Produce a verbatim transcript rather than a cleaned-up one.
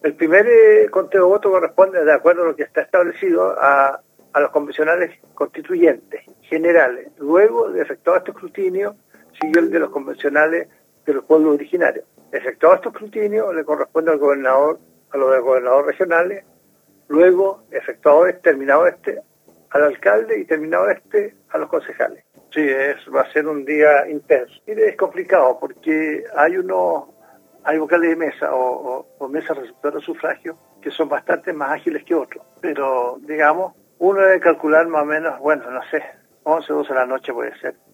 El primer eh, conteo de votos corresponde, de acuerdo a lo que está establecido, a, a los convencionales constituyentes generales. Luego de efectuado este escrutinio, siguió el de los convencionales de los pueblos originarios. Efectuado este escrutinio, le corresponde al gobernador, a los gobernadores regionales. Luego, efectuado este, terminado este, al alcalde, y terminado este, a los concejales. Sí, es, va a ser un día intenso. Y es complicado porque hay unos, hay vocales de mesa o, o, o mesas receptoras de sufragio que son bastante más ágiles que otros. Pero, digamos, uno debe calcular más o menos, bueno, no sé, once, doce de la noche puede ser.